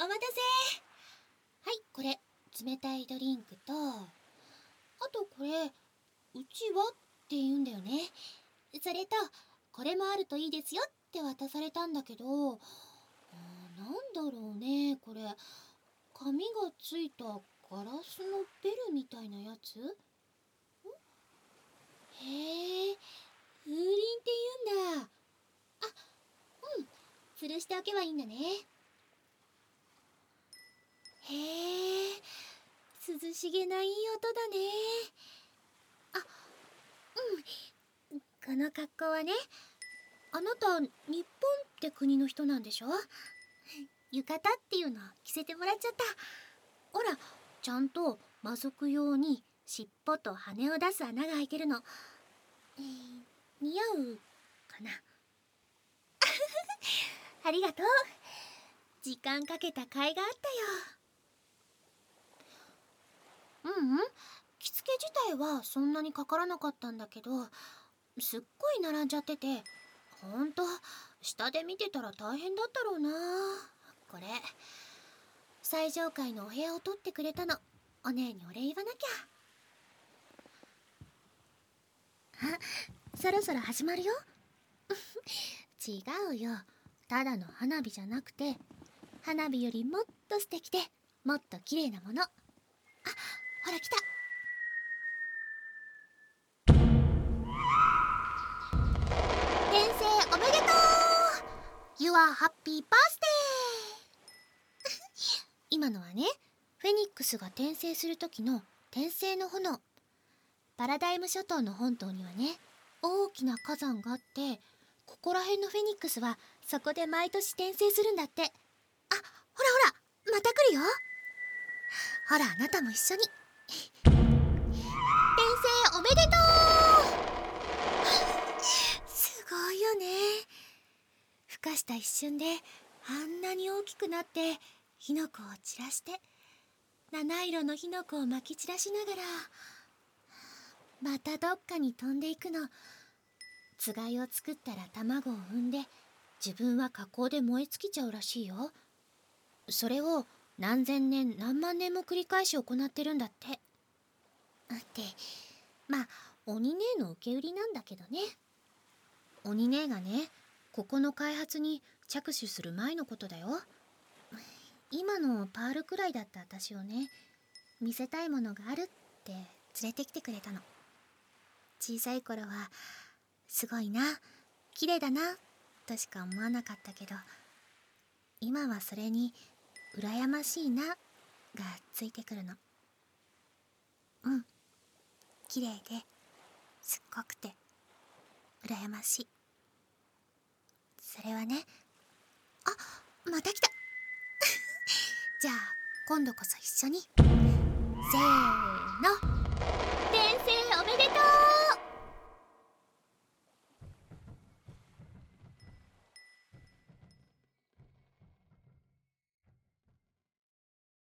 お待たせ。はい、これ冷たいドリンクと、あとこれうちはって言うんだよね。それとこれもあるといいですよって渡されたんだけど、なんだろうねこれ。紙がついたガラスのベルみたいなやつ。へえ、風鈴って言うんだ。あ、うん、吊るしておけばいいんだね。へえ、涼しげないい音だね。あ、うん、この格好はね、あなた日本って国の人なんでしょ？浴衣っていうの着せてもらっちゃった。ほら、ちゃんと魔族用に尻尾と羽を出す穴が開いてるの。似合うかな？ありがとう。時間かけた甲斐があったよ。着付け自体はそんなにかからなかったんだけど、すっごい並んじゃってて、ほんと下で見てたら大変だったろうな。これ最上階のお部屋を取ってくれたの。お姉にお礼言わなきゃ。あ、そろそろ始まるよ。違うよ、ただの花火じゃなくて、花火よりもっと素敵でもっと綺麗なもの。あ、ほら来た。転生おめでとう。 Your Happy Birthday。 今のはね、フェニックスが転生する時の転生の炎。パラダイム諸島の本島にはね、大きな火山があって、ここら辺のフェニックスはそこで毎年転生するんだって。あ、ほらほら、また来るよ。ほら、あなたも一緒に。転生おめでとう。すごいよね。孵化した一瞬であんなに大きくなって、火の粉を散らして、七色の火の粉をまき散らしながら、またどっかに飛んでいくの。つがいを作ったら卵を産んで、自分は火口で燃え尽きちゃうらしいよ。それを何千年何万年も繰り返し行ってるんだって。まあ鬼姉の受け売りなんだけどね。鬼姉がね、ここの開発に着手する前のことだよ。今のパールくらいだった私をね、見せたいものがあるって連れてきてくれたの。小さい頃はすごいな、綺麗だなとしか思わなかったけど、今はそれに羨ましいながついてくるの。綺麗ですっごくて羨ましい。それはね、あ、また来た。じゃあ今度こそ一緒に。せーの。